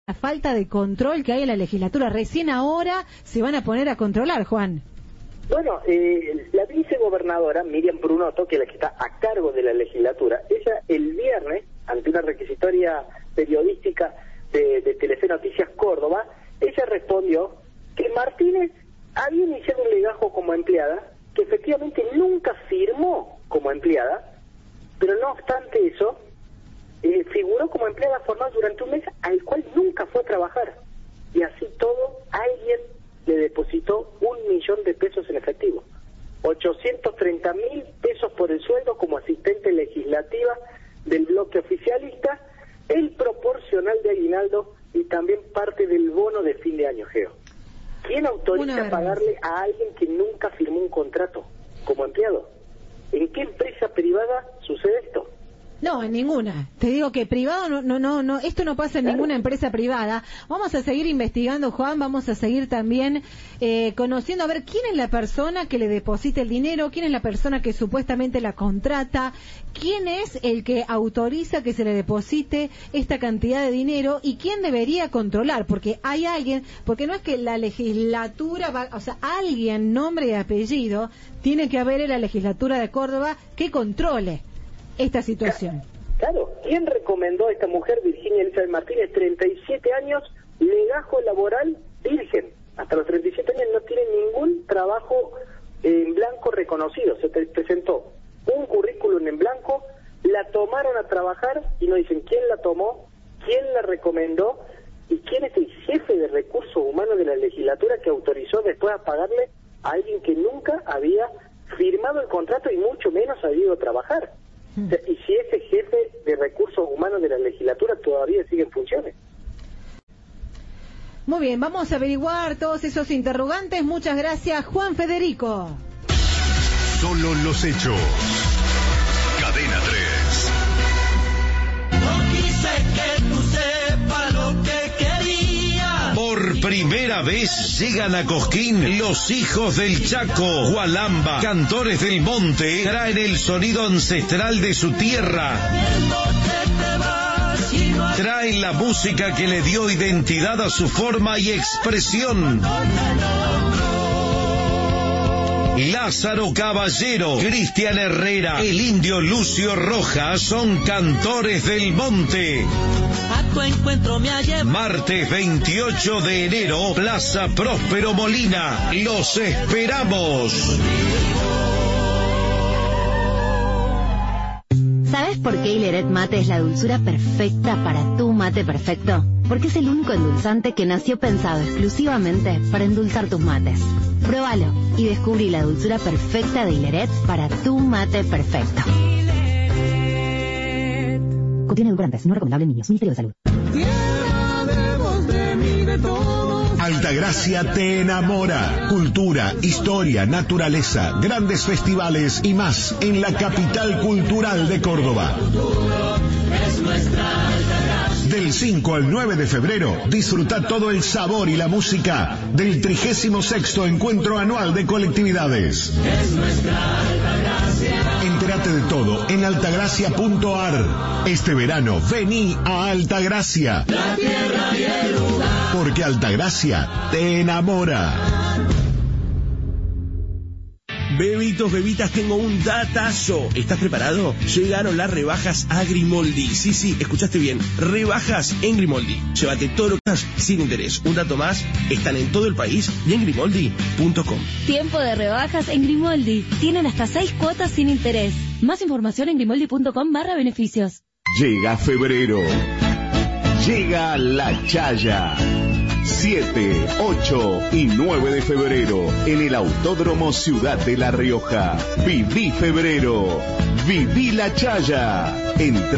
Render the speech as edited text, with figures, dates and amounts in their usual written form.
la falta de control que hay en la legislatura. Recién ahora se van a poner a controlar, Juan. Bueno, la vicegobernadora Miriam Brunotto, que es la que está a cargo de la legislatura, ella el viernes, ante una requisitoria periodística de Telefe Noticias Córdoba, ella respondió que Martínez había iniciado un legajo como empleada, que efectivamente nunca firmó como empleada, pero no obstante eso, figuró como empleada formal durante un mes al cual nunca fue a trabajar. Y así todo, alguien le depositó 1 millón de pesos en efectivo. 830.000 pesos por el sueldo como asistente legislativa del bloque oficialista, el proporcional de aguinaldo y también parte del bono de fin de año, Geo. ¿Quién autoriza pagarle a alguien que nunca firmó un contrato como empleado? ¿En qué empresa privada sucede esto? No, en ninguna. Te digo que privado no, esto no pasa en ninguna empresa privada. Vamos a seguir investigando, Juan, vamos a seguir también conociendo a ver quién es la persona que le deposita el dinero, quién es la persona que supuestamente la contrata, quién es el que autoriza que se le deposite esta cantidad de dinero y quién debería controlar, porque hay alguien, porque no es que la legislatura va, o sea, alguien, nombre y apellido, tiene que haber en la legislatura de Córdoba que controle esta situación. Claro, ¿quién recomendó a esta mujer, Virginia Elizabeth Martínez, 37 años, legajo laboral virgen? Hasta los 37 años no tiene ningún trabajo en blanco reconocido. Se presentó un currículum en blanco, la tomaron a trabajar y nos dicen quién la tomó, quién la recomendó y quién es el jefe de recursos humanos de la legislatura que autorizó después a pagarle a alguien que nunca había firmado el contrato y mucho menos había ido a trabajar. Y si ese jefe de recursos humanos de la legislatura todavía sigue en funciones. Muy bien, vamos a averiguar todos esos interrogantes. Muchas gracias, Juan Federico. Solo los hechos. Cadena 3. No quise que tú sepas lo que quería. Por primera vez llegan a Cosquín los hijos del Chaco. Gualamba, cantores del monte, traen el sonido ancestral de su tierra. Traen la música que le dio identidad a su forma y expresión. Lázaro Caballero, Cristian Herrera, el indio Lucio Rojas son cantores del monte. A tu encuentro me ha llevado. Martes 28 de enero, Plaza Próspero Molina. Los esperamos. ¿Sabes por qué Hileret Mate es la dulzura perfecta para tu mate perfecto? Porque es el único endulzante que nació pensado exclusivamente para endulzar tus mates. Pruébalo y descubrí la dulzura perfecta de Hileret para tu mate perfecto. Contiene edulcorantes, no recomendable en niños. Ministerio de Salud. Altagracia te enamora. Cultura, historia, naturaleza, grandes festivales y más en la capital cultural de Córdoba. Del 5 al 9 de febrero, disfruta todo el sabor y la música del 36º Encuentro Anual de Colectividades. Entérate de todo en altagracia.ar. Este verano, vení a Altagracia. La tierra y el lugar. Porque Altagracia te enamora. Bebitos, bebitas, tengo un datazo. ¿Estás preparado? Llegaron las rebajas a Grimoldi. Sí, escuchaste bien. Rebajas en Grimoldi. Llévate todo lo que quieras sin interés. Un dato más, están en todo el país y en grimoldi.com. Tiempo de rebajas en Grimoldi. Tienen hasta 6 cuotas sin interés. Más información en grimoldi.com/beneficios. Llega febrero. Llega La Chaya. 7, 8 y 9 de febrero en el Autódromo Ciudad de La Rioja. Viví febrero. Viví La Chaya. Entra